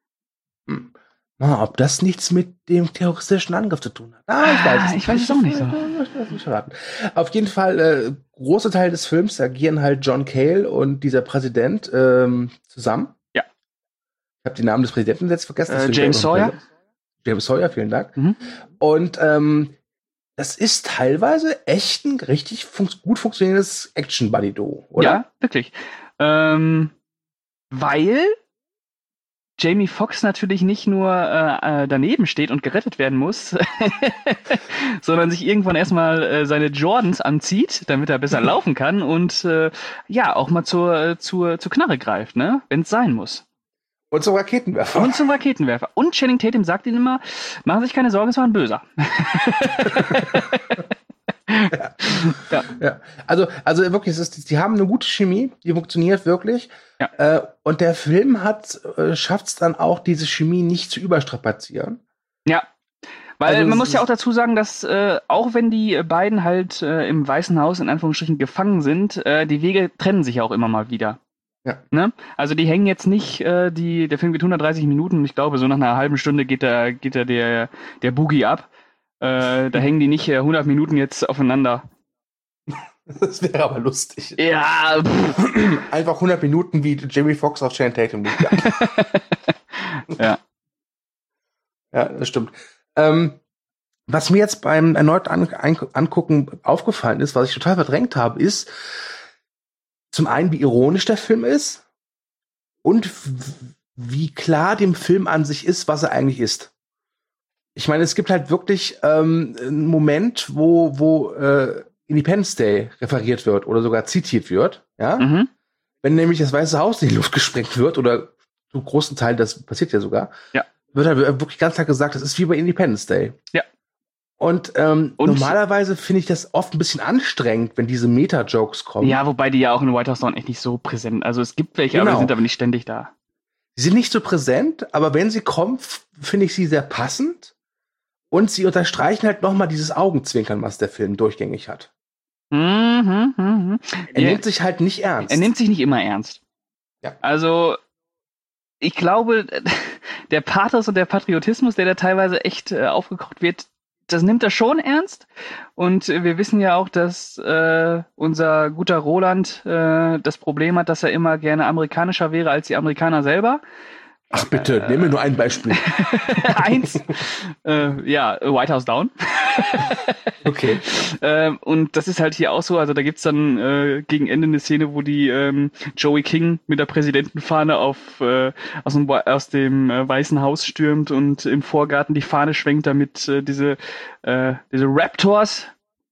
Ob das nichts mit dem terroristischen Angriff zu tun hat?
Ich weiß es auch nicht so.
Nicht verraten. Auf jeden Fall, große Teil des Films agieren halt John Cale und dieser Präsident zusammen.
Ja.
Ich habe den Namen des Präsidenten jetzt vergessen.
James Sawyer.
James Sawyer, vielen Dank.
Mhm.
Und das ist teilweise echt ein richtig gut funktionierendes Action-Buddy-Duo, oder?
Ja, wirklich. Weil Jamie Foxx natürlich nicht nur daneben steht und gerettet werden muss, sondern sich irgendwann erstmal seine Jordans anzieht, damit er besser laufen kann und auch mal zur Knarre greift, ne, wenn es sein muss.
Und zum Raketenwerfer. Und Channing Tatum sagt ihnen immer, machen Sie sich keine Sorgen, es war ein Böser. Ja. Also wirklich, die haben eine gute Chemie, die funktioniert wirklich.
Ja.
Und der Film schafft es dann auch, diese Chemie nicht zu überstrapazieren.
Ja, weil man muss ja auch dazu sagen, dass auch wenn die beiden halt im Weißen Haus in Anführungsstrichen gefangen sind, die Wege trennen sich auch immer mal wieder.
Ja.
Ne? Also die hängen jetzt nicht, der Film geht 130 Minuten und ich glaube, so nach einer halben Stunde geht da der Boogie ab. Da hängen die nicht 100 Minuten jetzt aufeinander.
Das wäre aber lustig.
Ja.
Einfach 100 Minuten wie Jamie Foxx auf Channing Tatum liegt.
Ja.
Ja, das stimmt. Was mir jetzt beim erneuten Angucken aufgefallen ist, was ich total verdrängt habe, ist zum einen, wie ironisch der Film ist und wie klar dem Film an sich ist, was er eigentlich ist. Ich meine, es gibt halt wirklich einen Moment, wo Independence Day referiert wird oder sogar zitiert wird, ja?
Mhm.
Wenn nämlich das Weiße Haus in die Luft gesprengt wird oder zu großen Teil, das passiert ja sogar, wird halt wirklich ganz klar gesagt, das ist wie bei Independence Day.
Ja.
Und normalerweise finde ich das oft ein bisschen anstrengend, wenn diese Meta-Jokes kommen.
Ja, wobei die ja auch in White House Down echt nicht so präsent sind. Also es gibt welche, aber die sind aber nicht ständig da.
Sie sind nicht so präsent, aber wenn sie kommen, finde ich sie sehr passend. Und sie unterstreichen halt nochmal dieses Augenzwinkern, was der Film durchgängig hat. Er nimmt sich halt nicht ernst.
Er nimmt sich nicht immer ernst.
Ja.
Also, ich glaube, der Pathos und der Patriotismus, der da teilweise echt aufgekocht wird, das nimmt er schon ernst. Und wir wissen ja auch, dass unser guter Roland das Problem hat, dass er immer gerne amerikanischer wäre als die Amerikaner selber.
Ach bitte, nimm mir nur ein Beispiel.
Eins. White House Down.
Okay.
Und das ist halt hier auch so, also da gibt's dann gegen Ende eine Szene, wo die Joey King mit der Präsidentenfahne aus dem Weißen Haus stürmt und im Vorgarten die Fahne schwenkt, damit diese Raptors,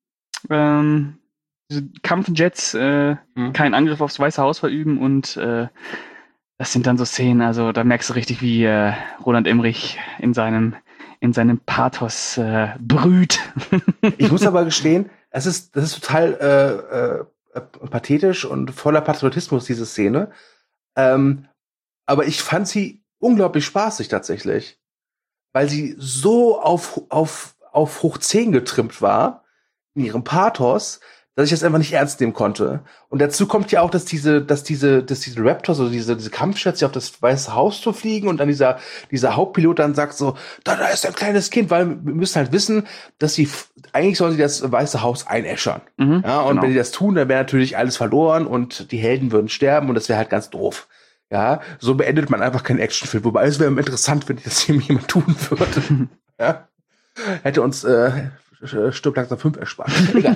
diese Kampfjets keinen Angriff aufs Weiße Haus verüben und das sind dann so Szenen, also da merkst du richtig, wie Roland Emmerich in seinem Pathos brüht.
Ich muss aber gestehen, das ist total pathetisch und voller Patriotismus, diese Szene. Aber ich fand sie unglaublich spaßig tatsächlich. Weil sie so auf hoch 10 getrimmt war, in ihrem Pathos, dass ich das einfach nicht ernst nehmen konnte. Und dazu kommt ja auch, dass diese Raptors, also diese Kampfjets, die auf das Weiße Haus zu fliegen und dann dieser Hauptpilot dann sagt so, da ist ein kleines Kind, weil wir müssen halt wissen, dass eigentlich sollen sie das Weiße Haus einäschern.
Mhm,
ja, und wenn die das tun, dann wäre natürlich alles verloren und die Helden würden sterben und das wäre halt ganz doof. Ja, so beendet man einfach keinen Actionfilm. Wobei es wäre interessant, wenn das hier jemand tun würde. Ja? Hätte uns Stirb langsam 5 erspart. Egal.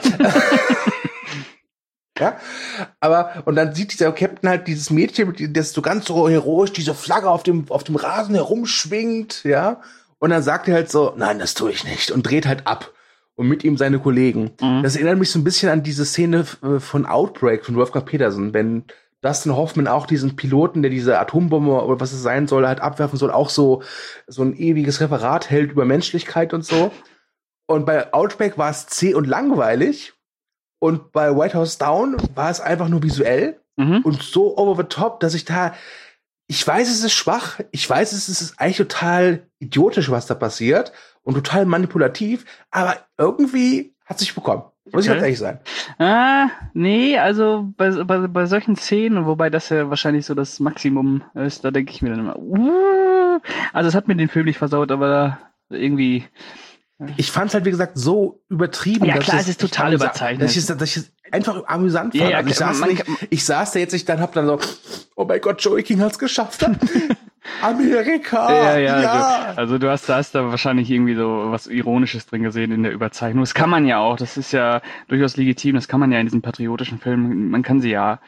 Ja, aber und dann sieht dieser Captain halt dieses Mädchen, das so ganz so heroisch diese Flagge auf dem Rasen herumschwingt, ja, und dann sagt er halt so, nein, das tue ich nicht und dreht halt ab. und mit ihm seine Kollegen. Das erinnert mich so ein bisschen an diese Szene von Outbreak von Wolfgang Petersen, wenn Dustin Hoffman auch diesen Piloten, der diese Atombombe oder was es sein soll, halt abwerfen soll, auch so ein ewiges Referat hält über Menschlichkeit und so. Und bei Outbreak war es zäh und langweilig. Und bei White House Down war es einfach nur visuell und so over the top, dass ich weiß, es ist schwach. Ich weiß, es ist eigentlich total idiotisch, was da passiert und total manipulativ. Aber irgendwie hat sich bekommen. Muss ich ganz ehrlich sein.
Nee, also bei solchen Szenen, wobei das ja wahrscheinlich so das Maximum ist, da denke ich mir dann immer, also es hat mir den Film nicht versaut, aber irgendwie.
Ich fand's halt, wie gesagt, so übertrieben.
Ja, klar, es ist total überzeichnet.
Dass ich es einfach amüsant fand.
Ja,
also ich saß da jetzt nicht, hab dann so, oh mein Gott, Joey King hat's geschafft. Amerika!
Ja. Also du hast da wahrscheinlich irgendwie so was Ironisches drin gesehen in der Überzeichnung. Das kann man ja auch, das ist ja durchaus legitim, das kann man ja in diesen patriotischen Filmen, man kann sie ja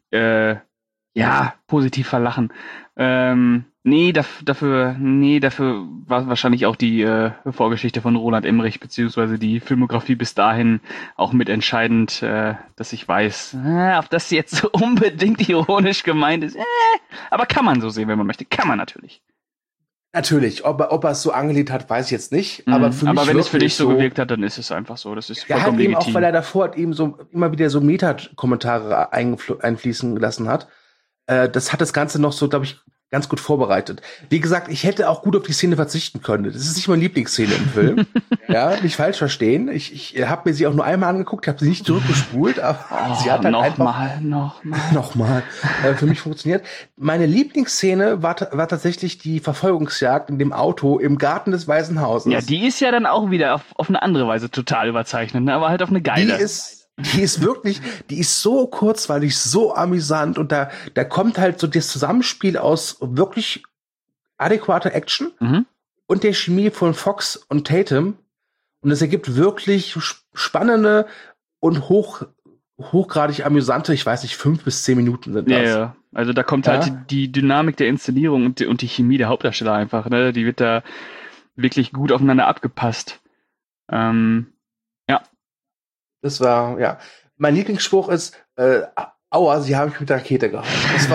positiv verlachen. Dafür war wahrscheinlich auch die Vorgeschichte von Roland Emmerich beziehungsweise die Filmografie bis dahin auch mit entscheidend, dass ich weiß, ob das jetzt so unbedingt ironisch gemeint ist. Aber kann man so sehen, wenn man möchte. Kann man natürlich.
Natürlich. Ob er es so angelehnt hat, weiß ich jetzt nicht. Aber für mich
wenn es für dich so gewirkt hat, dann ist es einfach so. Das ist vollkommen
legitim.
Auch
weil er davor hat eben so immer wieder so Meta-Kommentare einfließen gelassen hat. Das hat das Ganze noch so, glaube ich, ganz gut vorbereitet. Wie gesagt, ich hätte auch gut auf die Szene verzichten können. Das ist nicht meine Lieblingsszene im Film. Ja, nicht falsch verstehen. Ich habe mir sie auch nur einmal angeguckt, habe sie nicht zurückgespult, aber sie hat halt nochmal für mich funktioniert. Meine Lieblingsszene war tatsächlich die Verfolgungsjagd in dem Auto im Garten des Weißen Hauses.
Ja, die ist ja dann auch wieder auf eine andere Weise total überzeichnet, ne? Aber halt auf eine geile.
Die ist so kurzweilig, so amüsant und da kommt halt so das Zusammenspiel aus wirklich adäquater Action und der Chemie von Fox und Tatum und es ergibt wirklich spannende und hochgradig amüsante, ich weiß nicht, 5 bis 10 Minuten sind das.
Ja, also da kommt halt die Dynamik der Inszenierung und die Chemie der Hauptdarsteller einfach, ne? Die wird da wirklich gut aufeinander abgepasst.
Das war, mein Lieblingsspruch ist, aua, sie haben mich mit der Rakete gehauen. Das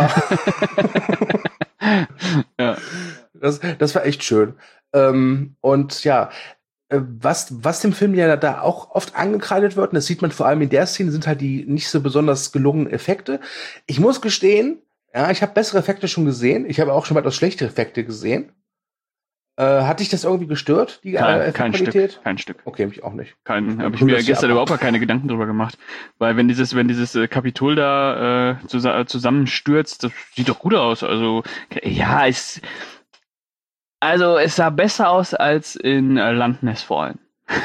war, das war echt schön. Und ja, was dem Film ja da auch oft angekreidet wird, und das sieht man vor allem in der Szene, sind halt die nicht so besonders gelungenen Effekte. Ich muss gestehen, ich habe bessere Effekte schon gesehen. Ich habe auch schon weitaus schlechtere Effekte gesehen. Hat dich das irgendwie gestört, die Effektqualität?
Kein Stück.
Okay, mich auch nicht.
Habe ich mir gestern überhaupt gar keine Gedanken drüber gemacht. Weil wenn dieses Kapitol da zusammenstürzt, das sieht doch gut aus. Also, ja, es sah besser aus als in London Has Fallen.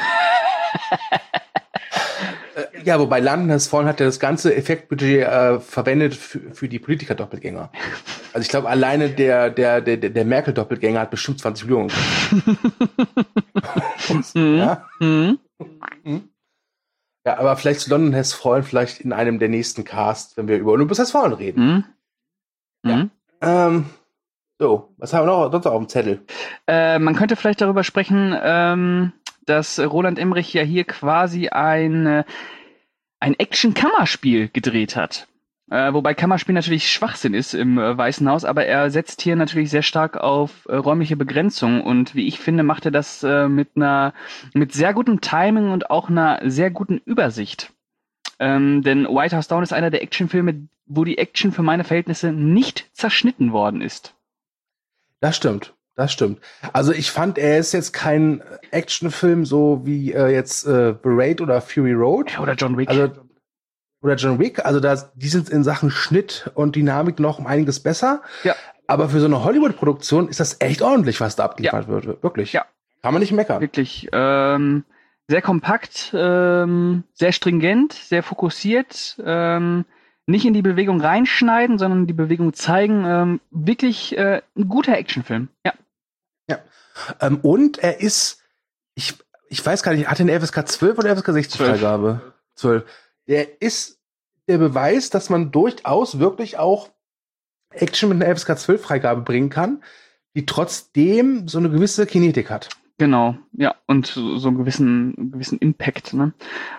Ja, wobei London Has Fallen hat ja das ganze Effektbudget verwendet für die Politiker-Doppelgänger. Also ich glaube, alleine der Merkel-Doppelgänger hat bestimmt 20 Millionen. Ja? Ja, aber vielleicht London Has Fallen, vielleicht in einem der nächsten Casts, wenn wir über Olympus Has Fallen reden. Ja. So, was haben wir noch sonst auf dem Zettel?
Man könnte vielleicht darüber sprechen, dass Roland Emmerich ja hier quasi ein Action-Kammerspiel gedreht hat. Wobei Kammerspiel natürlich Schwachsinn ist im Weißen Haus, aber er setzt hier natürlich sehr stark auf räumliche Begrenzung und wie ich finde, macht er das mit sehr gutem Timing und auch einer sehr guten Übersicht. Denn White House Down ist einer der Actionfilme, wo die Action für meine Verhältnisse nicht zerschnitten worden ist.
Das stimmt. Also ich fand, er ist jetzt kein Actionfilm, so wie jetzt The Raid oder Fury Road.
Oder John Wick.
Also die sind in Sachen Schnitt und Dynamik noch um einiges besser.
Ja.
Aber für so eine Hollywood-Produktion ist das echt ordentlich, was da abgeliefert wird. Wirklich.
Ja.
Kann man nicht meckern.
Wirklich. Sehr kompakt, sehr stringent, sehr fokussiert. Nicht in die Bewegung reinschneiden, sondern die Bewegung zeigen. Wirklich ein guter Actionfilm. Ja.
Und er ist, ich weiß gar nicht, hat er eine FSK 12 oder FSK 16 Freigabe? 12. Der ist der Beweis, dass man durchaus wirklich auch Action mit einer FSK 12 Freigabe bringen kann, die trotzdem so eine gewisse Kinetik hat.
Genau, ja, und so einen gewissen Impact, ne?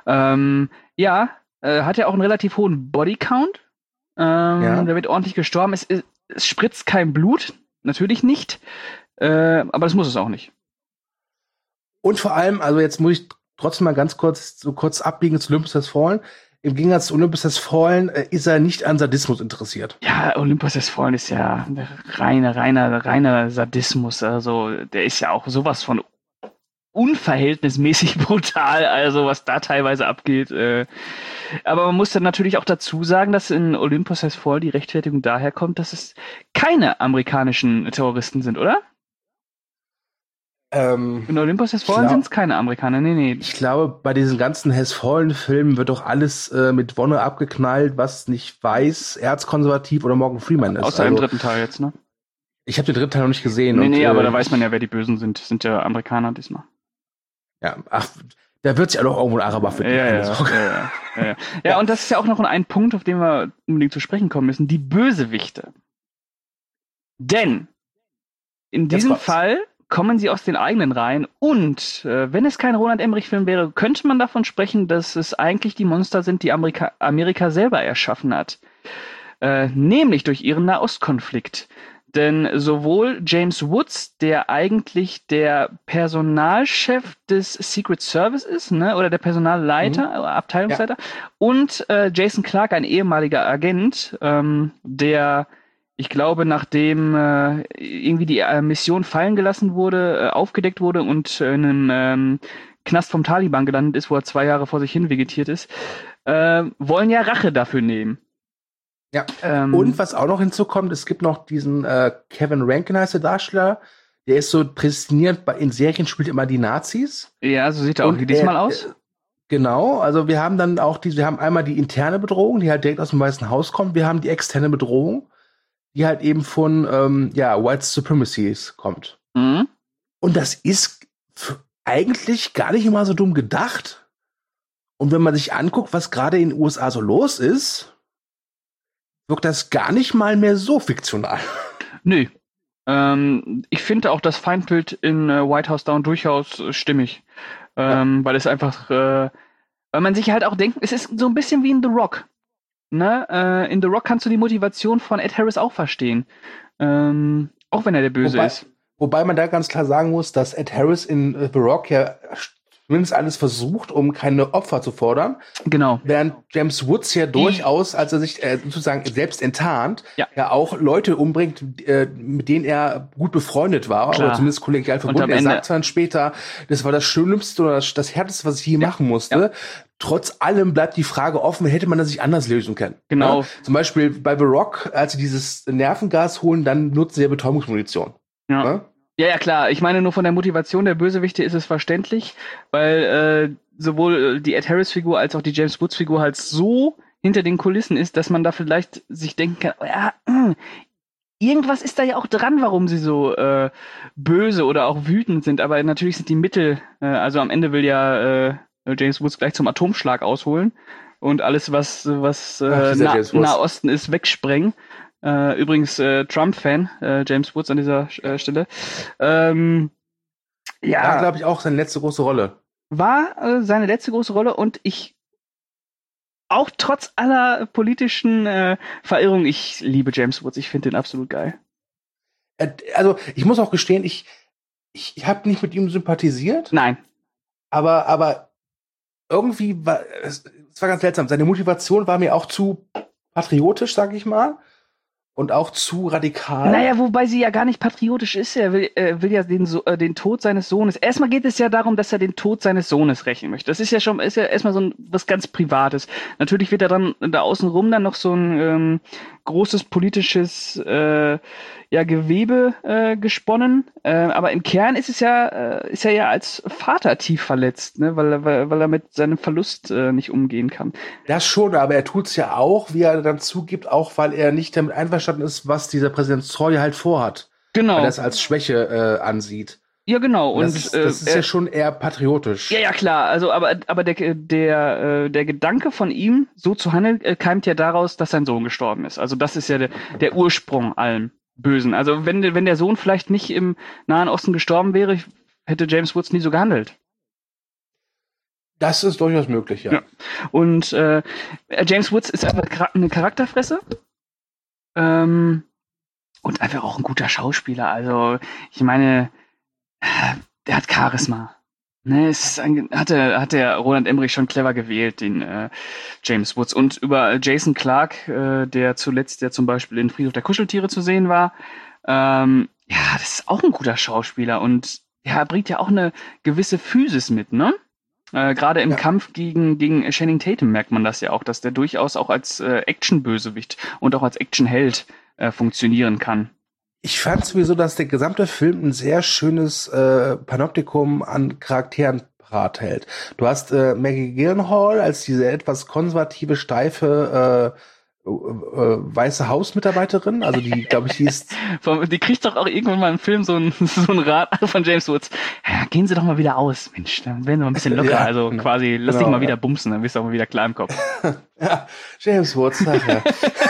Hat ja auch einen relativ hohen Bodycount.
Ja.
Der wird ordentlich gestorben. Es spritzt kein Blut, natürlich nicht, aber das muss es auch nicht.
Und vor allem, also jetzt muss ich trotzdem mal kurz abbiegen zu Olympus Has Fallen. Im Gegensatz zu Olympus Has Fallen ist er nicht an Sadismus interessiert.
Ja, Olympus Has Fallen ist ja reiner Sadismus. Also der ist ja auch sowas von unverhältnismäßig brutal, also was da teilweise abgeht. Aber man muss dann natürlich auch dazu sagen, dass in Olympus Has Fallen die Rechtfertigung daher kommt, dass es keine amerikanischen Terroristen sind, oder? In Olympus Has Fallen sind es keine Amerikaner, nee.
Ich glaube, bei diesen ganzen Has Fallen-Filmen wird doch alles mit Wonne abgeknallt, was nicht weiß, erzkonservativ oder Morgan Freeman ist.
Außer im dritten Teil jetzt, ne?
Ich habe den dritten Teil noch nicht gesehen.
Nee, aber da weiß man ja, wer die Bösen sind. Sind ja Amerikaner diesmal.
Ja, da wird sich ja doch irgendwo ein Araber finden.
Ja, und das ist ja auch noch ein Punkt, auf den wir unbedingt zu sprechen kommen müssen. Die Bösewichte. Denn in diesem Fall kommen sie aus den eigenen Reihen und wenn es kein Roland Emmerich-Film wäre, könnte man davon sprechen, dass es eigentlich die Monster sind, die Amerika selber erschaffen hat. Nämlich durch ihren Nahostkonflikt. Denn sowohl James Woods, der eigentlich der Personalchef des Secret Service ist, ne, oder der Personalleiter, Abteilungsleiter, und Jason Clarke, ein ehemaliger Agent, der, ich glaube, nachdem irgendwie die Mission fallen gelassen wurde, aufgedeckt wurde und in einem Knast vom Taliban gelandet ist, wo er 2 Jahre vor sich hin vegetiert ist, wollen ja Rache dafür nehmen.
Ja, und was auch noch hinzukommt, es gibt noch diesen Kevin Rankin heißt der Darsteller, der ist so prädestiniert, in Serien spielt immer die Nazis.
Ja, so sieht er auch diesmal aus.
Genau, also wir haben dann auch wir haben einmal die interne Bedrohung, die halt direkt aus dem Weißen Haus kommt, wir haben die externe Bedrohung, die halt eben von White Supremacies kommt.
Mhm.
Und das ist eigentlich gar nicht immer so dumm gedacht. Und wenn man sich anguckt, was gerade in den USA so los ist, wirkt das gar nicht mal mehr so fiktional.
Nö. Ich finde auch das Feindbild in White House Down durchaus stimmig. Weil es einfach, weil man sich halt auch denkt, es ist so ein bisschen wie in The Rock. Ne? In The Rock kannst du die Motivation von Ed Harris auch verstehen. Auch wenn er der Böse ist.
Wobei man da ganz klar sagen muss, dass Ed Harris in The Rock ja zumindest alles versucht, um keine Opfer zu fordern.
Genau.
Während James Woods ja durchaus, als er sich sozusagen selbst enttarnt, ja auch Leute umbringt, mit denen er gut befreundet war,
Klar.
oder zumindest kollegial verbunden. Er sagt dann später, das war das Schlimmste oder das Härteste, was ich je machen musste. Ja. Trotz allem bleibt die Frage offen, hätte man das sich anders lösen können.
Genau.
Ja? Zum Beispiel bei The Rock, als sie dieses Nervengas holen, dann nutzen sie ja Betäubungsmunition.
Ja. Ja? Ja, klar. Ich meine, nur von der Motivation der Bösewichte ist es verständlich, weil sowohl die Ed Harris-Figur als auch die James Woods-Figur halt so hinter den Kulissen ist, dass man da vielleicht sich denken kann, ja, irgendwas ist da ja auch dran, warum sie so böse oder auch wütend sind. Aber natürlich sind die Mittel, also am Ende will ja James Woods gleich zum Atomschlag ausholen und alles, was Nahosten ist, wegsprengen. Übrigens Trump-Fan, James Woods an dieser Stelle.
War, glaube ich, auch seine letzte große Rolle.
War seine letzte große Rolle und ich auch trotz aller politischen Verirrungen, ich liebe James Woods, ich finde den absolut geil.
Also ich muss auch gestehen, ich habe nicht mit ihm sympathisiert.
Nein.
Aber irgendwie es war ganz seltsam. Seine Motivation war mir auch zu patriotisch, sag ich mal. Und auch zu radikal.
Naja, wobei sie ja gar nicht patriotisch ist. Er will ja den Tod seines Sohnes. Erstmal geht es ja darum, dass er den Tod seines Sohnes rächen möchte. Das ist ja erstmal so was ganz Privates. Natürlich wird er dann da außenrum dann noch so ein großes politisches Gewebe gesponnen. Aber im Kern ist er ja als Vater tief verletzt, ne? weil er mit seinem Verlust nicht umgehen kann.
Das schon, aber er tut's ja auch, wie er dann zugibt, auch weil er nicht damit einverstanden ist, was dieser Präsident Troy halt vorhat.
Genau.
Weil er es als Schwäche ansieht.
Ja, genau. Und
das ist ja schon eher patriotisch.
Ja, klar. Also, aber der Gedanke von ihm, so zu handeln, keimt ja daraus, dass sein Sohn gestorben ist. Also das ist ja der Ursprung allem Bösen. Also wenn der Sohn vielleicht nicht im Nahen Osten gestorben wäre, hätte James Woods nie so gehandelt.
Das ist durchaus möglich, ja.
Und James Woods ist einfach eine Charakterfresse. Und einfach auch ein guter Schauspieler. Also, ich meine, der hat Charisma. Ne, hat der Roland Emmerich schon clever gewählt, den James Woods. Und über Jason Clarke, der zuletzt ja zum Beispiel in Friedhof der Kuscheltiere zu sehen war, das ist auch ein guter Schauspieler. Und er bringt ja auch eine gewisse Physis mit, ne? Gerade im Kampf gegen Channing Tatum merkt man das ja auch, dass der durchaus auch als Action-Bösewicht und auch als Action-Held funktionieren kann.
Ich fand sowieso, dass der gesamte Film ein sehr schönes Panoptikum an Charakteren parat hält. Du hast Maggie Gyllenhaal als diese etwas konservative, steife weiße Hausmitarbeiterin, also die, glaube ich, hieß...
Die kriegt doch auch irgendwann mal im Film so ein Rat von James Woods. Ja, gehen Sie doch mal wieder aus, Mensch, dann werden Sie mal ein bisschen locker, also quasi, lass dich mal wieder bumsen, dann bist du auch mal wieder klar im Kopf.
Ja, James Woods, ja.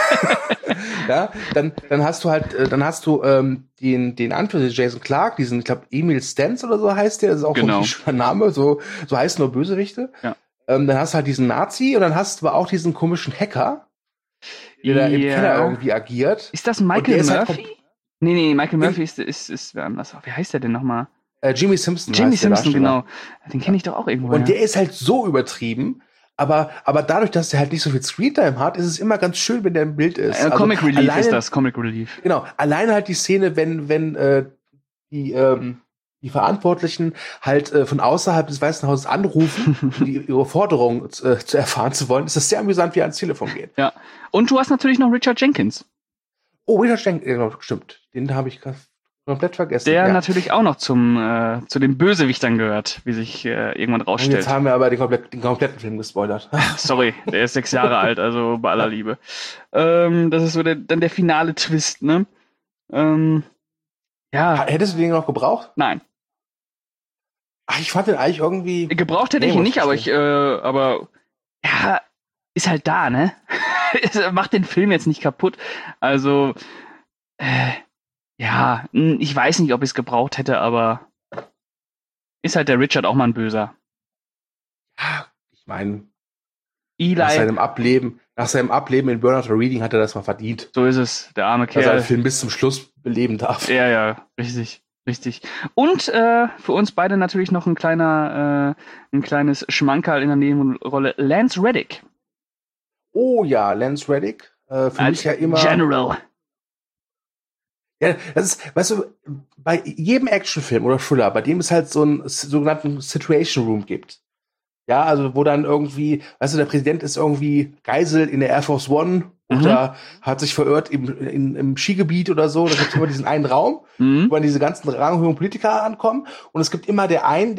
Ja, dann hast du den Anführer Jason Clarke, diesen, ich glaube, Emil Stentz oder so heißt der, das ist auch so ein schöner Name, so heißen nur Bösewichte.
Ja.
Dann hast du halt diesen Nazi und dann hast du aber auch diesen komischen Hacker, der da im Keller irgendwie agiert.
Ist das Michael Murphy? Nee, Michael Murphy ist wer anders. Wie heißt der denn nochmal?
Jimmy Simpson.
Jimmy Simpson, genau. Den kenne ich doch auch irgendwo.
Und der ist halt so übertrieben, aber dadurch, dass er halt nicht so viel Screentime hat, ist es immer ganz schön, wenn der im Bild ist.
Also Comic Relief ist das, Comic Relief.
Genau, alleine halt die Szene, wenn die Verantwortlichen halt von außerhalb des Weißen Hauses anrufen, um ihre Forderungen zu erfahren zu wollen, ist das sehr amüsant, wie er ans Telefon geht.
Ja. Und du hast natürlich noch Richard Jenkins.
Oh, Richard Jenkins, stimmt. Den habe ich komplett vergessen.
Der natürlich auch noch zu den Bösewichtern gehört, wie sich irgendwann rausstellt.
Und jetzt haben wir aber den kompletten Film gespoilert.
Sorry, der ist 6 Jahre alt, also bei aller Liebe. Das ist so dann der finale Twist, ne?
Hättest du den noch gebraucht?
Nein.
Ach, ich fand den eigentlich irgendwie...
Gebraucht hätte ich ihn nicht, aber ist halt da, ne? Es macht den Film jetzt nicht kaputt. Also, ich weiß nicht, ob ich es gebraucht hätte, aber ist halt der Richard auch mal ein Böser.
Ja, ich meine,
Eli.
Nach seinem Ableben in Burnout Reading hat er das mal verdient.
So ist es, der arme Kerl.
Dass er den Film bis zum Schluss beleben darf.
Ja, richtig. Und für uns beide natürlich noch ein kleines Schmankerl in der Nebenrolle, Lance Reddick.
Oh ja, Lance Reddick. Für mich ja immer...
General.
Ja, das ist, weißt du, bei jedem Actionfilm oder Thriller, bei dem es halt so einen sogenannten Situation Room gibt. Ja, also wo dann irgendwie, weißt du, der Präsident ist irgendwie Geisel in der Air Force One oder hat sich verirrt im Skigebiet oder so. Da gibt es immer diesen einen Raum, wo dann diese ganzen ranghohen Politiker ankommen. Und es gibt immer den einen,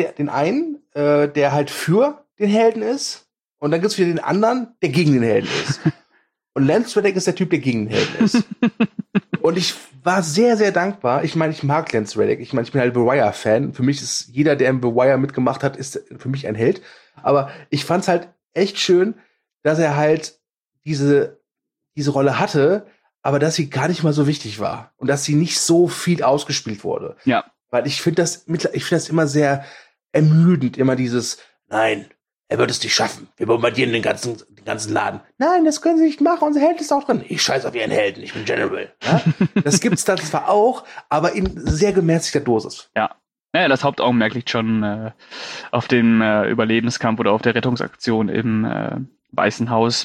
der halt für den Helden ist. Und dann gibt es wieder den anderen, der gegen den Helden ist. Und Lance Reddick ist der Typ, der gegen den Helden ist. Und ich war sehr, sehr dankbar. Ich meine, ich mag Lance Reddick. Ich meine, ich bin halt The Wire-Fan. Für mich ist jeder, der im The Wire mitgemacht hat, ist für mich ein Held. Aber ich fand's halt echt schön, dass er halt diese Rolle hatte, aber dass sie gar nicht mal so wichtig war. Und dass sie nicht so viel ausgespielt wurde.
Ja.
Weil ich finde das immer sehr ermüdend, immer dieses, nein, er wird es nicht schaffen. Wir bombardieren den ganzen Laden. Nein, das können sie nicht machen. Unser Held ist auch drin. Ich scheiß auf ihren Helden. Ich bin General. Ja? Das gibt's da zwar auch, aber in sehr gemäßigter Dosis.
Ja. Ja, das Hauptaugenmerk liegt schon auf dem Überlebenskampf oder auf der Rettungsaktion im Weißen Haus.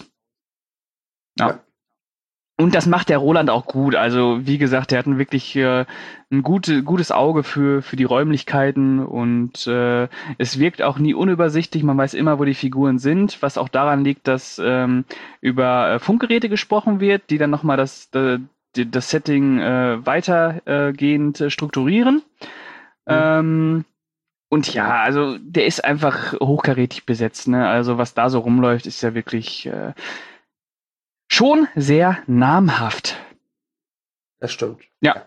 Ja. Und das macht der Roland auch gut. Also, wie gesagt, der hat wirklich ein gutes Auge für die Räumlichkeiten und es wirkt auch nie unübersichtlich. Man weiß immer, wo die Figuren sind, was auch daran liegt, dass über Funkgeräte gesprochen wird, die dann nochmal das Setting weitergehend strukturieren. Und ja, also der ist einfach hochkarätig besetzt, ne? Also was da so rumläuft, ist ja wirklich schon sehr namhaft.
Das stimmt.
Ja.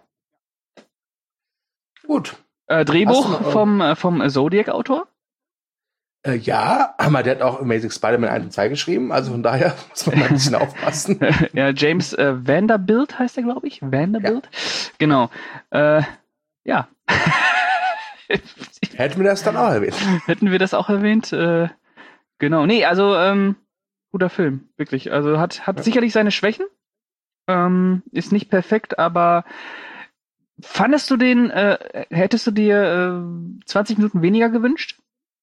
Gut.
Drehbuch vom Zodiac-Autor?
Ja, aber der hat auch Amazing Spider-Man 1 und 2 geschrieben, also von daher muss man mal ein bisschen aufpassen.
Ja, James Vanderbilt heißt er, glaube ich. Vanderbilt? Ja. Genau. Ja.
Hätten wir das dann auch erwähnt.
Hätten wir das auch erwähnt? Genau. Nee, also guter Film, wirklich. Also hat sicherlich seine Schwächen. Ist nicht perfekt, aber fandest du den, hättest du dir 20 Minuten weniger gewünscht?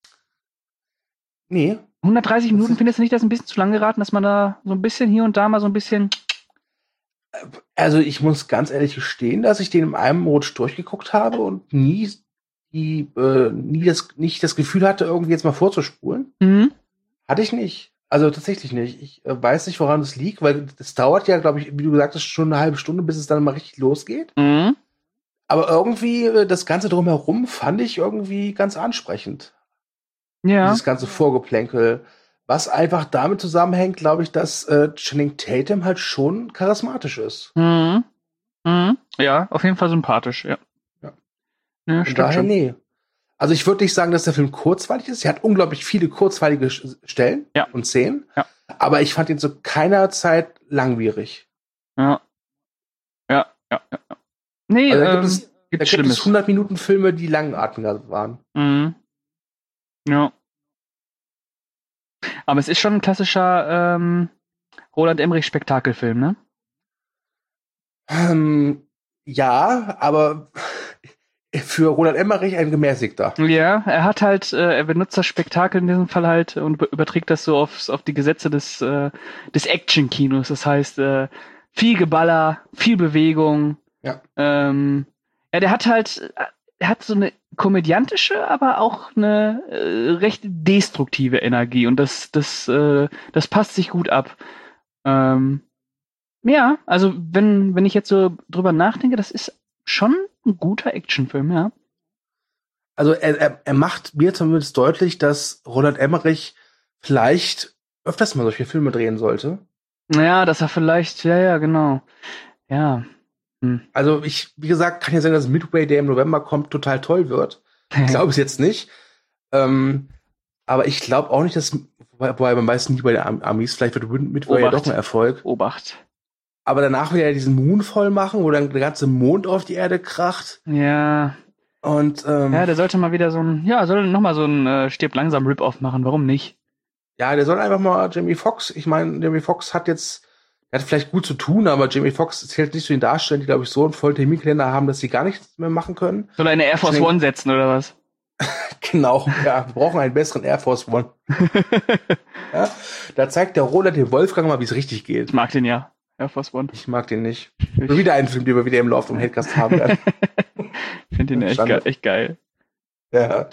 Nee.
130 Minuten, findest du nicht, das ein bisschen zu lang geraten, dass man da so ein bisschen hier und da mal so ein bisschen...
Also ich muss ganz ehrlich gestehen, dass ich den in einem Rutsch durchgeguckt habe und nicht das Gefühl hatte, irgendwie jetzt mal vorzuspulen.
Mhm.
Hatte ich nicht. Also tatsächlich nicht. Ich weiß nicht, woran es liegt, weil das dauert ja, glaube ich, wie du gesagt hast, schon eine halbe Stunde, bis es dann mal richtig losgeht.
Mhm.
Aber irgendwie das Ganze drumherum fand ich irgendwie ganz ansprechend.
Ja.
Dieses ganze Vorgeplänkel. Was einfach damit zusammenhängt, glaube ich, dass Channing Tatum halt schon charismatisch ist.
Mhm. Mhm. Ja, auf jeden Fall sympathisch, ja. Ja,
Von daher, nee. Also ich würde nicht sagen, dass der Film kurzweilig ist. Er hat unglaublich viele kurzweilige Stellen und Szenen.
Ja.
Aber ich fand ihn zu keiner Zeit langwierig.
Ja. Nee,
also da gibt es
Schlimmes.
100 Minuten Filme, die langatmiger waren.
Mhm. Ja. Aber es ist schon ein klassischer Roland Emmerich-Spektakelfilm, ne?
Ja, aber für Roland Emmerich ein gemäßigter.
Ja, er hat halt, er benutzt das Spektakel in diesem Fall halt und überträgt das so auf die Gesetze des Action-Kinos. Das heißt, viel Geballer, viel Bewegung.
Ja.
Ja, der hat so eine komödiantische, aber auch eine recht destruktive Energie und das passt sich gut ab. Ja, also wenn ich jetzt so drüber nachdenke, das ist schon ein guter Actionfilm, ja.
Also er macht mir zumindest deutlich, dass Roland Emmerich vielleicht öfters mal solche Filme drehen sollte.
Ja, dass er vielleicht, ja, genau. Ja.
Also wie gesagt, kann ja sein, dass Midway, der im November kommt, total toll wird. Ich glaube es jetzt nicht. Aber ich glaube auch nicht, dass, wobei man weiß nie bei den Amis, vielleicht wird Midway ja doch ein Erfolg.
Obacht.
Aber danach will er diesen Moon voll machen, wo dann der ganze Mond auf die Erde kracht.
Ja.
Und
ja, der sollte mal wieder soll noch mal so ein Stirb langsam Rip-Off machen, warum nicht?
Ja, der soll einfach mal Jamie Foxx, ich meine, Jamie Foxx hat vielleicht gut zu tun, aber Jamie Foxx zählt nicht zu den Darstellern, die, glaube ich, so einen vollen Terminkalender haben, dass sie gar nichts mehr machen können.
Soll er eine Air Force One setzen, oder was?
Genau, ja, wir brauchen einen besseren Air Force One. Ja, da zeigt der Roland dem Wolfgang mal, wie es richtig geht.
Ich mag den ja, Air Force One.
Ich mag den nicht. Wieder ein Film, den wir wieder im Lauf vom Headcast haben werden.
Ich finde den echt geil.
Ja.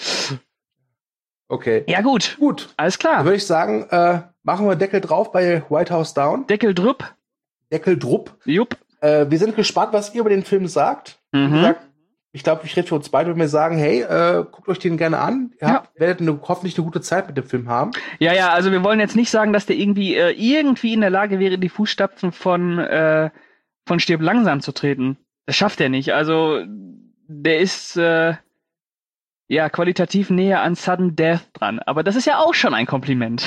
Okay.
Ja, gut. Alles klar.
Dann würde ich sagen, machen wir Deckel drauf bei White House Down.
Deckel drupp.
Jupp. Wir sind gespannt, was ihr über den Film sagt. Wie gesagt, ich glaube, ich rede für uns beide, wenn wir sagen, hey, guckt euch den gerne an. Ihr werdet hoffentlich eine gute Zeit mit dem Film haben. Ja,
also wir wollen jetzt nicht sagen, dass der irgendwie in der Lage wäre, in die Fußstapfen von Stirb langsam zu treten. Das schafft er nicht. Also der ist qualitativ näher an Sudden Death dran. Aber das ist ja auch schon ein Kompliment.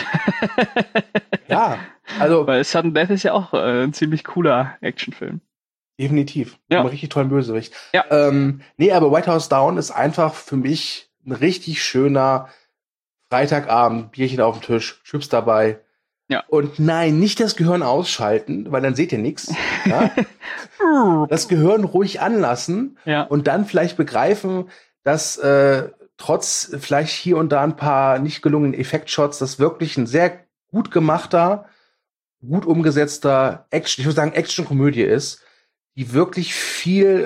Ja, also
weil Sudden Death ist ja auch ein ziemlich cooler Actionfilm.
Definitiv.
Ja.
Einen richtig tollen Bösewicht.
Ja.
Nee, aber White House Down ist einfach für mich ein richtig schöner Freitagabend, Bierchen auf dem Tisch, Chips dabei.
Ja.
Und nein, nicht das Gehirn ausschalten, weil dann seht ihr nichts. Ja? Das Gehirn ruhig anlassen und dann vielleicht begreifen, dass trotz vielleicht hier und da ein paar nicht gelungenen Effektshots, das wirklich ein sehr gut gemachter, gut umgesetzter Action, ich würde sagen Action-Komödie ist, die wirklich viel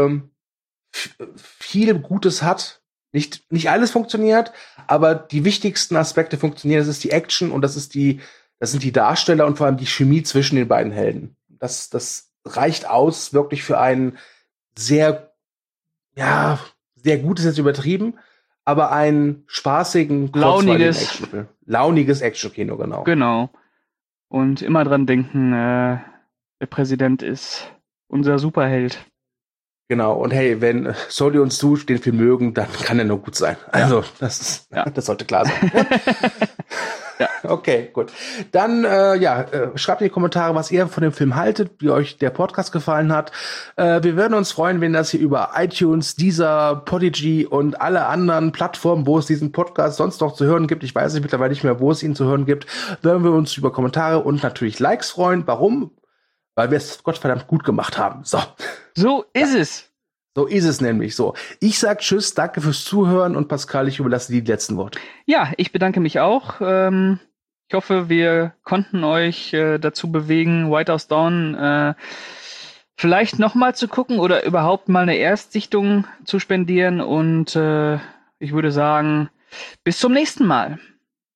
Gutes hat. Nicht alles funktioniert, aber die wichtigsten Aspekte funktionieren. Das ist die Action und das sind die Darsteller und vor allem die Chemie zwischen den beiden Helden. Das reicht aus wirklich für einen sehr gut ist jetzt übertrieben, aber einen spaßigen, launiges Action-Kino, genau.
Genau. Und immer dran denken, der Präsident ist unser Superheld.
Genau, und hey, wenn Soli und Stu den Film mögen, dann kann er nur gut sein. Also, das sollte klar sein. Okay, gut. Dann schreibt in die Kommentare, was ihr von dem Film haltet, wie euch der Podcast gefallen hat. Wir würden uns freuen, wenn das hier über iTunes, Deezer, Podigy und alle anderen Plattformen, wo es diesen Podcast sonst noch zu hören gibt, ich weiß nicht mittlerweile nicht mehr, wo es ihn zu hören gibt, würden wir uns über Kommentare und natürlich Likes freuen. Warum? Weil wir es gottverdammt gut gemacht haben.
So ist es.
So ist es nämlich so. Ich sag Tschüss, danke fürs Zuhören und Pascal, ich überlasse dir die letzten Worte.
Ja, ich bedanke mich auch. Ich hoffe, wir konnten euch dazu bewegen, White House Down vielleicht nochmal zu gucken oder überhaupt mal eine Erstsichtung zu spendieren. Und ich würde sagen, bis zum nächsten Mal.